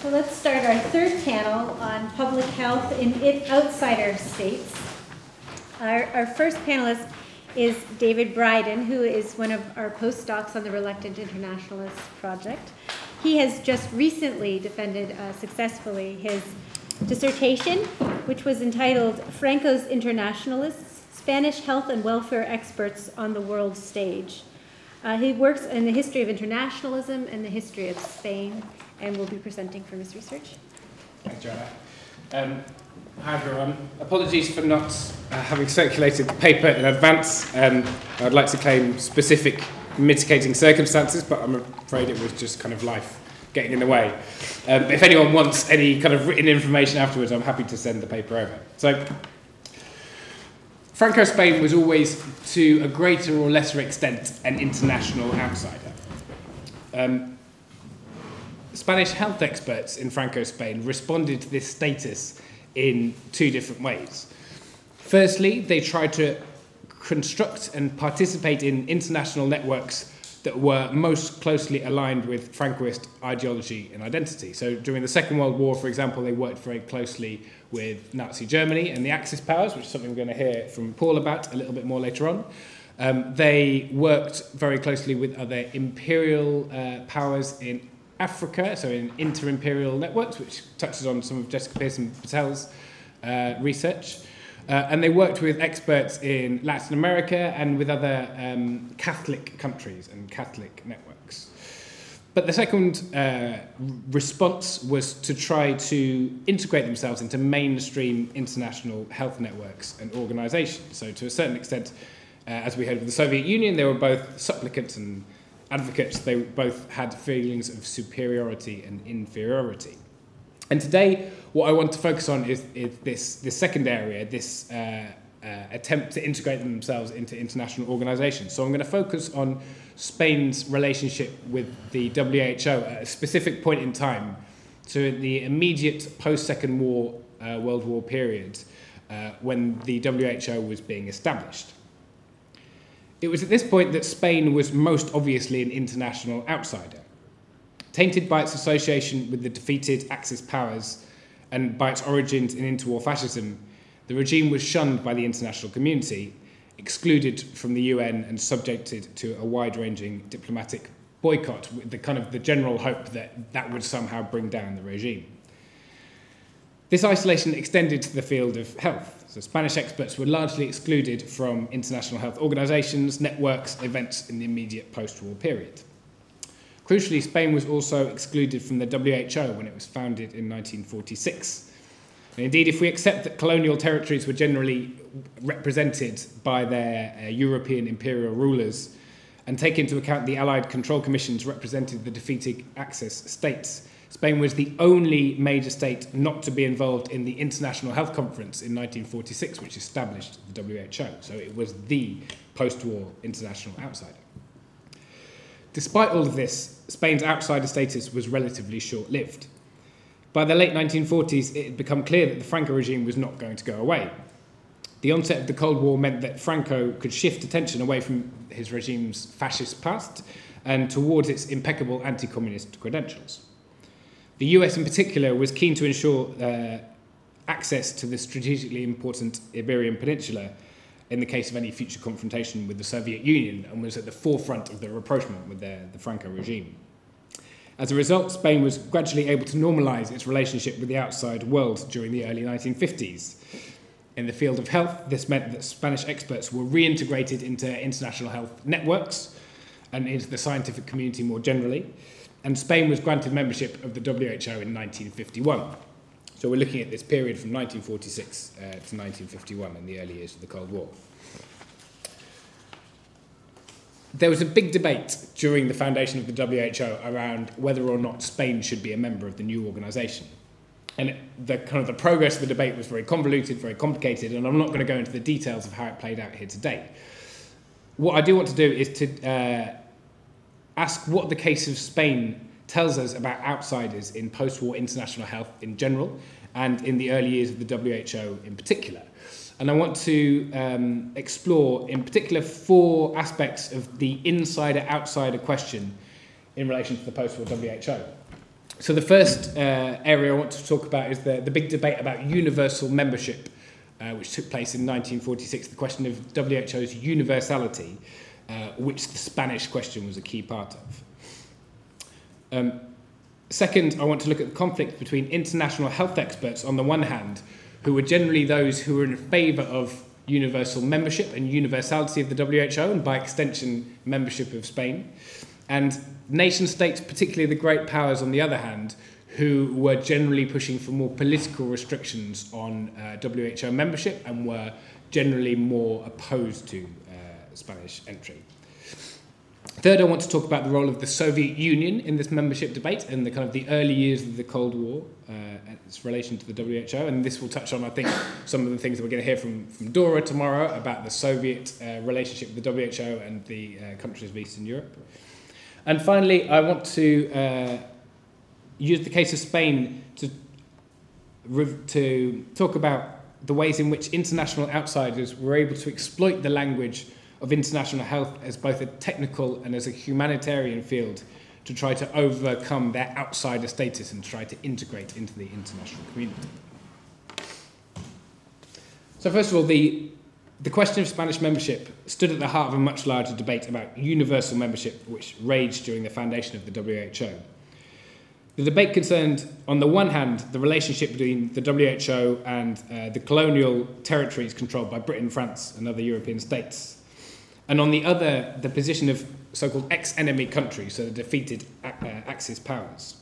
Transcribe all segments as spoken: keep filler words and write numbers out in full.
So let's start our third panel on public health in it outsider states. Our, our first panelist is David Bryden, who is one of our postdocs on the Reluctant Internationalists project. He has just recently defended uh, successfully his dissertation, which was entitled Franco's Internationalists, Spanish Health and Welfare Experts on the World Stage. Uh, he works in the history of internationalism and the history of Spain, and will be presenting from his research. Thanks, Joanna. Um, hi, everyone. Apologies for not uh, having circulated the paper in advance. Um, I would like to claim specific mitigating circumstances, but I'm afraid it was just kind of life getting in the way. Um, if anyone wants any kind of written information afterwards, I'm happy to send the paper over. So, Franco Spain was always, to a greater or lesser extent, an international outsider. Um, Spanish health experts in Franco Spain responded to this status in two different ways. Firstly, they tried to construct and participate in international networks that were most closely aligned with Francoist ideology and identity. So during the Second World War, for example, they worked very closely with Nazi Germany and the Axis powers, which is something we're going to hear from Paul about a little bit more later on. Um, they worked very closely with other imperial uh, powers in Africa, so in inter-imperial networks, which touches on some of Jessica Pearson Patel's uh, research. Uh, and they worked with experts in Latin America and with other um, Catholic countries and Catholic networks. But the second uh, response was to try to integrate themselves into mainstream international health networks and organizations. So to a certain extent, uh, as we heard with the Soviet Union, they were both supplicants and advocates. They both had feelings of superiority and inferiority. And today, what I want to focus on is, is this, this second area, this uh, uh, attempt to integrate themselves into international organizations. So I'm going to focus on Spain's relationship with the W H O at a specific point in time, so in the immediate post-Second War, uh, World War period, uh, when the W H O was being established. It was at this point that Spain was most obviously an international outsider. Tainted by its association with the defeated Axis powers and by its origins in interwar fascism, the regime was shunned by the international community, excluded from the U N and subjected to a wide-ranging diplomatic boycott with the kind of the general hope that that would somehow bring down the regime. This isolation extended to the field of health. So Spanish experts were largely excluded from international health organizations, networks, events in the immediate post-war period. Crucially, Spain was also excluded from the W H O when it was founded in nineteen forty-six. And indeed, if we accept that colonial territories were generally represented by their uh, European imperial rulers and take into account the Allied control commissions represented the defeated Axis states, Spain was the only major state not to be involved in the International Health Conference in nineteen forty-six, which established the W H O. So it was the post-war international outsider. Despite all of this, Spain's outsider status was relatively short-lived. By the late nineteen forties, it had become clear that the Franco regime was not going to go away. The onset of the Cold War meant that Franco could shift attention away from his regime's fascist past and towards its impeccable anti-communist credentials. The U S in particular was keen to ensure uh, access to the strategically important Iberian Peninsula in the case of any future confrontation with the Soviet Union, and was at the forefront of the rapprochement with the, the Franco regime. As a result, Spain was gradually able to normalise its relationship with the outside world during the early nineteen fifties. In the field of health, this meant that Spanish experts were reintegrated into international health networks and into the scientific community more generally, and Spain was granted membership of the W H O in nineteen fifty-one. So we're looking at this period from nineteen forty-six uh, to nineteen fifty-one, in the early years of the Cold War. There was a big debate during the foundation of the W H O around whether or not Spain should be a member of the new organisation. And it, the kind of the progress of the debate was very convoluted, very complicated, and I'm not going to go into the details of how it played out here today. What I do want to do is to uh, ask what the case of Spain tells us about outsiders in post-war international health in general, and in the early years of the W H O in particular. And I want to um, explore, in particular, four aspects of the insider-outsider question in relation to the post-war W H O. So the first uh, area I want to talk about is the, the big debate about universal membership, uh, which took place in nineteen forty-six, the question of W H O's universality, uh, which the Spanish question was a key part of. Um, second, I want to look at the conflict between international health experts on the one hand, who were generally those who were in favour of universal membership and universality of the W H O, and by extension, membership of Spain, and nation states, particularly the great powers on the other hand, who were generally pushing for more political restrictions on uh, W H O membership and were generally more opposed to uh, Spanish entry. Third, I want to talk about the role of the Soviet Union in this membership debate and the kind of the early years of the Cold War uh, and its relation to the W H O. And this will touch on, I think, some of the things that we're going to hear from, from Dora tomorrow about the Soviet uh, relationship with the W H O and the uh, countries of Eastern Europe. And finally, I want to uh, use the case of Spain to, to talk about the ways in which international outsiders were able to exploit the language of international health as both a technical and as a humanitarian field to try to overcome their outsider status and try to integrate into the international community. So first of all, the, the question of Spanish membership stood at the heart of a much larger debate about universal membership which raged during the foundation of the W H O. The debate concerned, on the one hand, the relationship between the W H O and uh, the colonial territories controlled by Britain, France and other European states, and on the other, the position of so-called ex-enemy countries, so the defeated uh, Axis powers.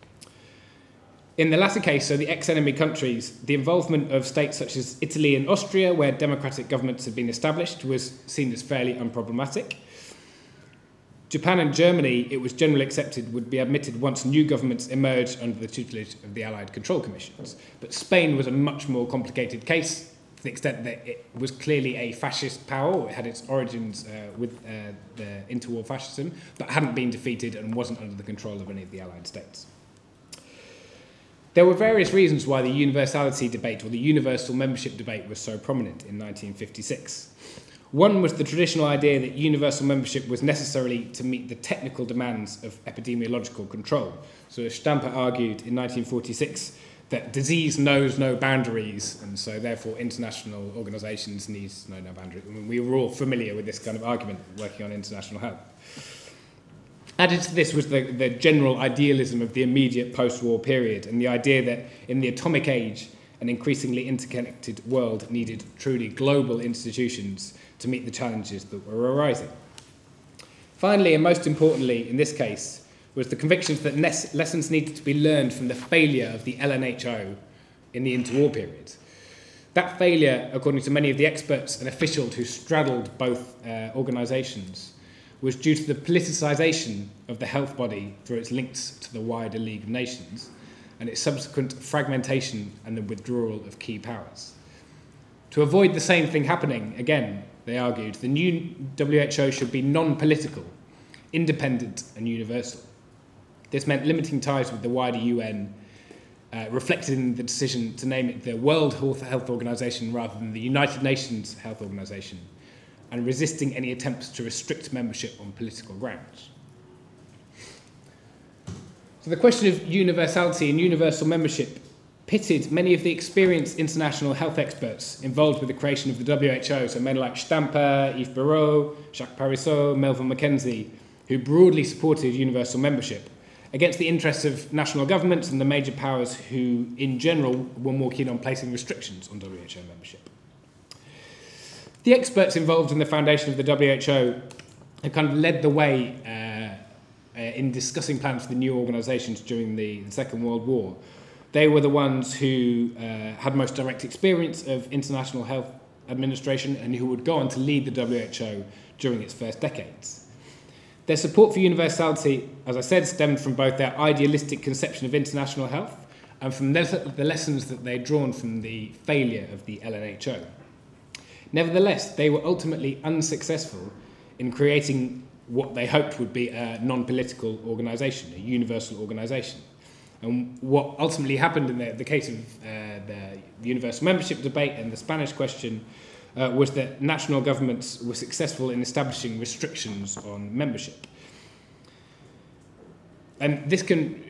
In the latter case, so the ex-enemy countries, the involvement of states such as Italy and Austria, where democratic governments had been established, was seen as fairly unproblematic. Japan and Germany, it was generally accepted, would be admitted once new governments emerged under the tutelage of the Allied Control Commissions. But Spain was a much more complicated case, to the extent that it was clearly a fascist power. It had its origins uh, with uh, the interwar fascism, but hadn't been defeated and wasn't under the control of any of the Allied states. There were various reasons why the universality debate or the universal membership debate was so prominent in nineteen fifty-six. One was the traditional idea that universal membership was necessary to meet the technical demands of epidemiological control. So as Stamper argued in nineteen forty-six, that disease knows no boundaries, and so therefore international organisations need to know no boundaries. I mean, we were all familiar with this kind of argument working on international health. Added to this was the, the general idealism of the immediate post-war period and the idea that in the atomic age, an increasingly interconnected world needed truly global institutions to meet the challenges that were arising. Finally, and most importantly in this case, was the conviction that lessons needed to be learned from the failure of the L N H O in the interwar period. That failure, according to many of the experts and officials who straddled both uh, organisations, was due to the politicisation of the health body through its links to the wider League of Nations and its subsequent fragmentation and the withdrawal of key powers. To avoid the same thing happening again, they argued, the new W H O should be non-political, independent and universal. This meant limiting ties with the wider U N, uh, reflected in the decision to name it the World Health Organization rather than the United Nations Health Organization, and resisting any attempts to restrict membership on political grounds. So the question of universality and universal membership pitted many of the experienced international health experts involved with the creation of the W H O, so men like Stamper, Yves Barrot, Jacques Parizeau, Melville Mackenzie, who broadly supported universal membership, against the interests of national governments and the major powers who, in general, were more keen on placing restrictions on W H O membership. The experts involved in the foundation of the W H O have kind of led the way uh, uh, in discussing plans for the new organisations during the, the Second World War. They were the ones who uh, had most direct experience of international health administration and who would go on to lead the W H O during its first decades. Their support for universality, as I said, stemmed from both their idealistic conception of international health and from the lessons that they'd drawn from the failure of the L N H O. Nevertheless, they were ultimately unsuccessful in creating what they hoped would be a non-political organisation, a universal organisation. And what ultimately happened in the, the case of uh, the universal membership debate and the Spanish question uh, was that national governments were successful in establishing restrictions on membership. And this can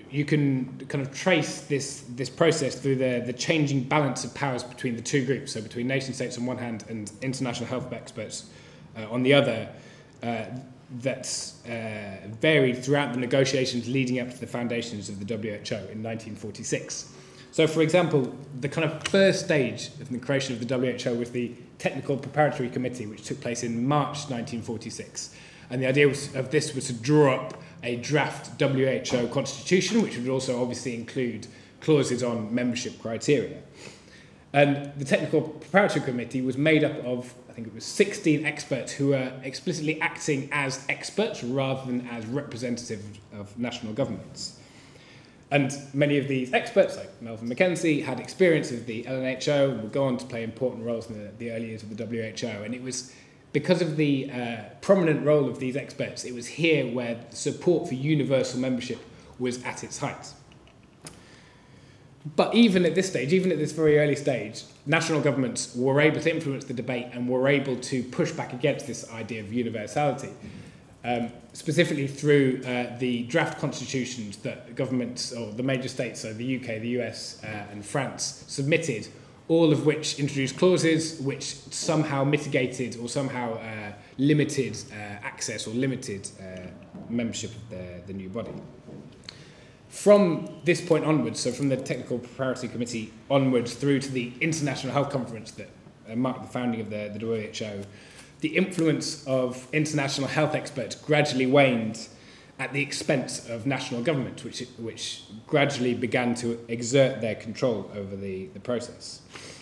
you can kind of trace this, this process through the, the changing balance of powers between the two groups, so between nation states on one hand and international health experts uh, on the other, uh, that's uh, varied throughout the negotiations leading up to the foundations of the W H O in nineteen forty-six. So, for example, the kind of first stage of the creation of the W H O was the Technical Preparatory Committee, which took place in March nineteen forty-six. And the idea was, of this was to draw up a draft W H O constitution, which would also obviously include clauses on membership criteria. And the Technical Preparatory Committee was made up of, I think it was sixteen experts who were explicitly acting as experts rather than as representatives of national governments. And many of these experts, like Melvin Mackenzie, had experience of the L N H O and would go on to play important roles in the, the early years of the W H O. And it was because of the uh, prominent role of these experts, it was here where support for universal membership was at its height. But even at this stage, even at this very early stage, national governments were able to influence the debate and were able to push back against this idea of universality, um, specifically through uh, the draft constitutions that governments, or the major states, so the U K, the U S uh, and France, submitted, all of which introduced clauses which somehow mitigated or somehow uh, limited uh, access or limited uh, membership of the, the new body. From this point onwards, so from the Technical Preparatory Committee onwards through to the International Health Conference that uh, marked the founding of the, the W H O, the influence of international health experts gradually waned at the expense of national government, which, which gradually began to exert their control over the, the process.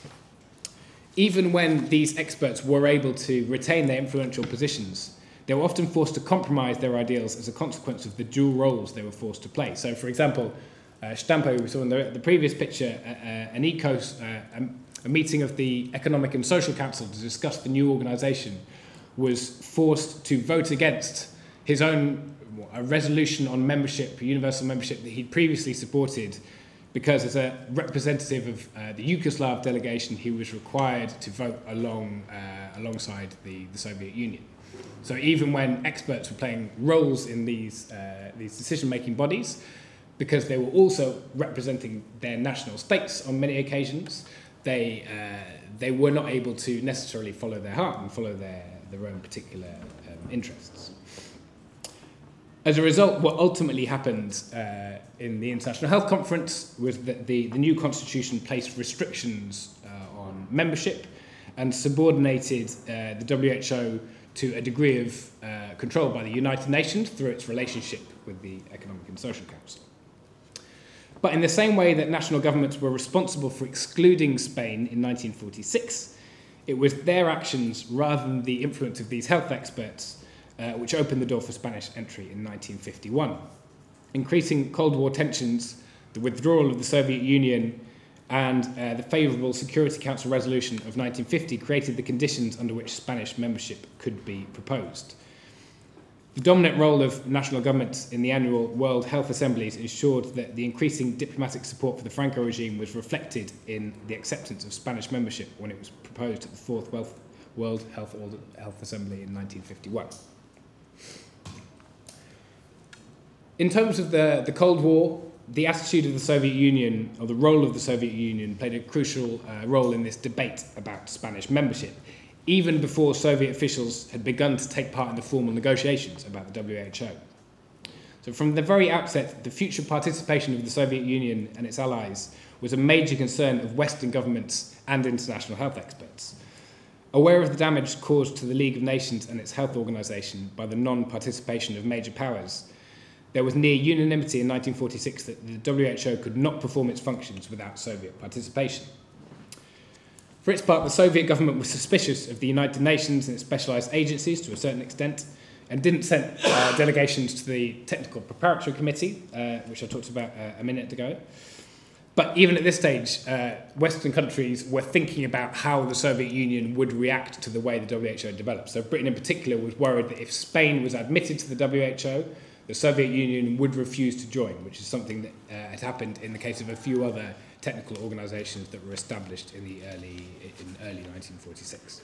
Even when these experts were able to retain their influential positions, they were often forced to compromise their ideals as a consequence of the dual roles they were forced to play. So, for example, uh, Stampo, we saw in the, the previous picture, uh, uh, an ECOS, uh, a, a meeting of the Economic and Social Council to discuss the new organisation, was forced to vote against his own a resolution on membership, universal membership, that he'd previously supported, because as a representative of uh, the Yugoslav delegation, he was required to vote along uh, alongside the, the Soviet Union. So even when experts were playing roles in these, uh, these decision-making bodies, because they were also representing their national states on many occasions, they, uh, they were not able to necessarily follow their heart and follow their, their own particular um, interests. As a result, what ultimately happened uh, in the International Health Conference was that the, the new constitution placed restrictions uh, on membership and subordinated uh, the W H O to a degree of uh, control by the United Nations through its relationship with the Economic and Social Council. But in the same way that national governments were responsible for excluding Spain in nineteen forty-six, it was their actions rather than the influence of these health experts Uh, which opened the door for Spanish entry in nineteen fifty-one. Increasing Cold War tensions, the withdrawal of the Soviet Union, and uh, the favourable Security Council resolution of nineteen fifty created the conditions under which Spanish membership could be proposed. The dominant role of national governments in the annual World Health Assemblies ensured that the increasing diplomatic support for the Franco regime was reflected in the acceptance of Spanish membership when it was proposed at the Fourth World Health, Health Assembly in nineteen fifty-one. In terms of the, the Cold War, the attitude of the Soviet Union, or the role of the Soviet Union, played a crucial uh, role in this debate about Spanish membership, even before Soviet officials had begun to take part in the formal negotiations about the W H O. So from the very outset, the future participation of the Soviet Union and its allies was a major concern of Western governments and international health experts. Aware of the damage caused to the League of Nations and its health organisation by the non-participation of major powers, there was near unanimity in nineteen forty-six that the W H O could not perform its functions without Soviet participation. For its part, the Soviet government was suspicious of the United Nations and its specialised agencies to a certain extent, and didn't send uh, delegations to the Technical Preparatory Committee, uh, which I talked about uh, a minute ago. But even at this stage, uh, Western countries were thinking about how the Soviet Union would react to the way the W H O developed. So Britain in particular was worried that if Spain was admitted to the W H O, the Soviet Union would refuse to join, which is something that uh, had happened in the case of a few other technical organisations that were established in the early in early nineteen forty-six.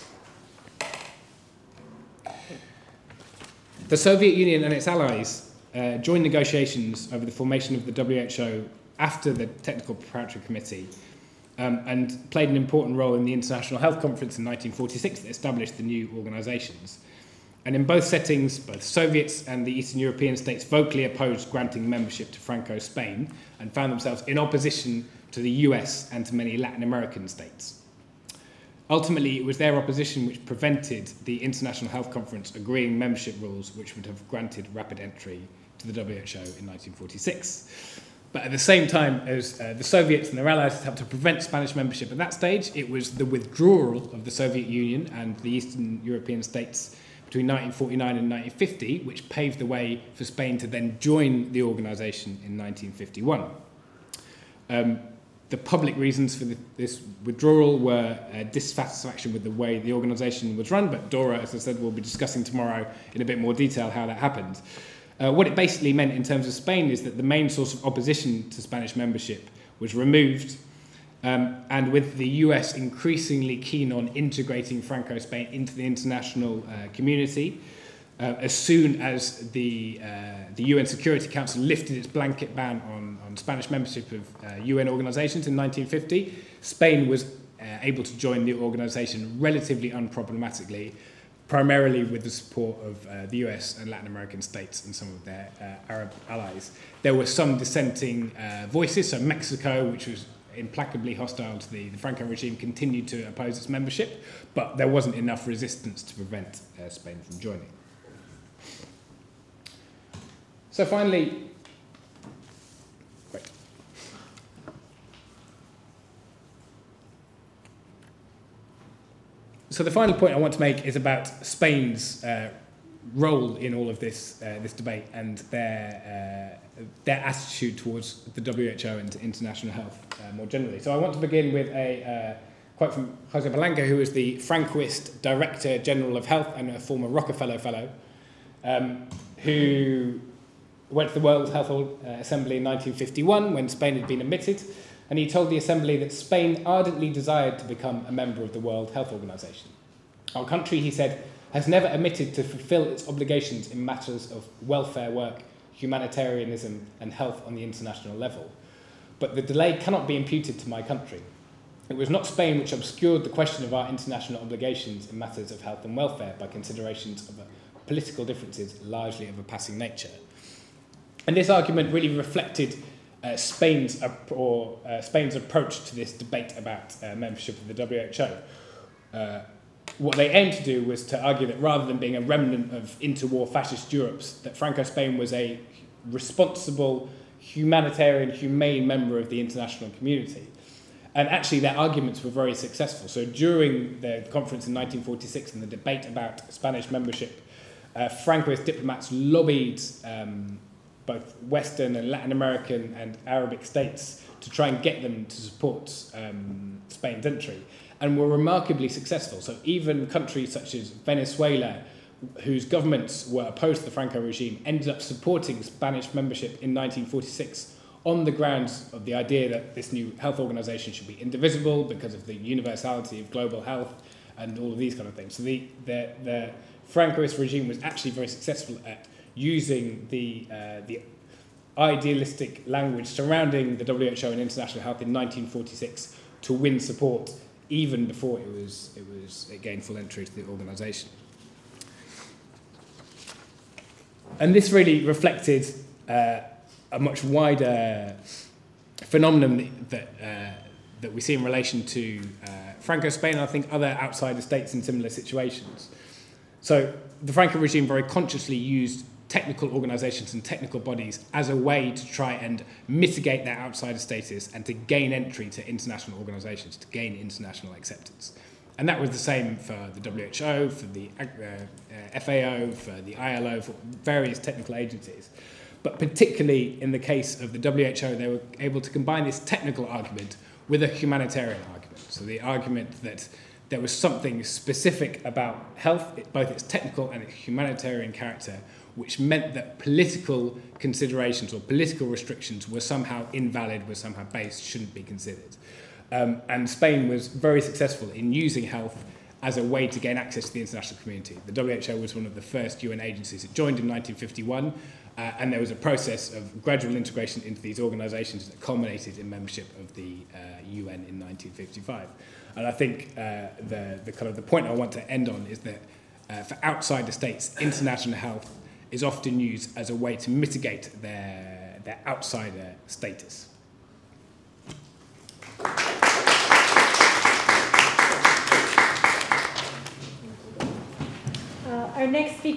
The Soviet Union and its allies uh, joined negotiations over the formation of the W H O after the Technical Preparatory Committee, um, and played an important role in the International Health Conference in nineteen forty-six that established the new organisations. And in both settings, both Soviets and the Eastern European states vocally opposed granting membership to Franco Spain and found themselves in opposition to the U S and to many Latin American states. Ultimately, it was their opposition which prevented the International Health Conference agreeing membership rules which would have granted rapid entry to the W H O in nineteen forty-six. But at the same time as uh, the Soviets and their allies had to prevent Spanish membership at that stage, it was the withdrawal of the Soviet Union and the Eastern European states between nineteen forty-nine and nineteen fifty, which paved the way for Spain to then join the organisation in nineteen fifty-one. Um, the public reasons for the, this withdrawal were uh, dissatisfaction with the way the organisation was run, but Dora, as I said, will be discussing tomorrow in a bit more detail how that happened. Uh, what it basically meant in terms of Spain is that the main source of opposition to Spanish membership was removed, um, and with the U S increasingly keen on integrating Franco-Spain into the international uh, community, uh, as soon as the, uh, the U N Security Council lifted its blanket ban on, on Spanish membership of uh, U N organisations in nineteen fifty, Spain was uh, able to join the organisation relatively unproblematically, primarily with the support of uh, the U S and Latin American states and some of their uh, Arab allies. There were some dissenting uh, voices, so Mexico, which was implacably hostile to the, the Franco regime, continued to oppose its membership, but there wasn't enough resistance to prevent uh, Spain from joining. So finally, wait. So the final point I want to make is about Spain's uh, role in all of this uh, this debate and their uh, their attitude towards the W H O and to international health uh, more generally. So I want to begin with a uh, quote from Jose Blanco, who is the Francoist Director General of Health and a former Rockefeller Fellow, um, who went to the World Health Assembly in nineteen fifty-one when Spain had been admitted, and he told the Assembly that Spain ardently desired to become a member of the World Health Organization. Our country, he said, has never omitted to fulfill its obligations in matters of welfare work, humanitarianism and health on the international level. But the delay cannot be imputed to my country. It was not Spain which obscured the question of our international obligations in matters of health and welfare by considerations of political differences largely of a passing nature. And this argument really reflected uh, Spain's, uh, or, uh, Spain's approach to this debate about uh, membership of the W H O. Uh, what they aimed to do was to argue that rather than being a remnant of interwar fascist Europes, that Franco-Spain was a responsible, humanitarian, humane member of the international community. And actually their arguments were very successful. So during the conference in nineteen forty-six and the debate about Spanish membership, uh, Francoist diplomats lobbied um, both Western and Latin American and Arabic states to try and get them to support um, Spain's entry, and were remarkably successful. So even countries such as Venezuela, whose governments were opposed to the Franco regime, ended up supporting Spanish membership in nineteen forty-six on the grounds of the idea that this new health organization should be indivisible because of the universality of global health and all of these kind of things. So the, the, the Francoist regime was actually very successful at using the uh, the idealistic language surrounding the W H O and international health in nineteen forty-six to win support even before it was it was it gained full entry to the organisation. And this really reflected uh, a much wider phenomenon that uh, that we see in relation to uh, Franco-Spain and I think other outsider states in similar situations. So the Franco regime very consciously used technical organisations and technical bodies as a way to try and mitigate their outsider status and to gain entry to international organisations, to gain international acceptance. And that was the same for the W H O, for the uh, uh, F A O, for the I L O, for various technical agencies. But particularly in the case of the W H O, they were able to combine this technical argument with a humanitarian argument. So the argument that there was something specific about health, both its technical and its humanitarian character, which meant that political considerations or political restrictions were somehow invalid, were somehow based, shouldn't be considered. Um, and Spain was very successful in using health as a way to gain access to the international community. The W H O was one of the first U N agencies. It joined in nineteen fifty-one, Uh, and there was a process of gradual integration into these organisations that culminated in membership of the uh, U N in nineteen fifty-five. And I think uh, the, the kind of the point I want to end on is that uh, for outside the states, international health is often used as a way to mitigate their, their outsider status. Uh, our next speaker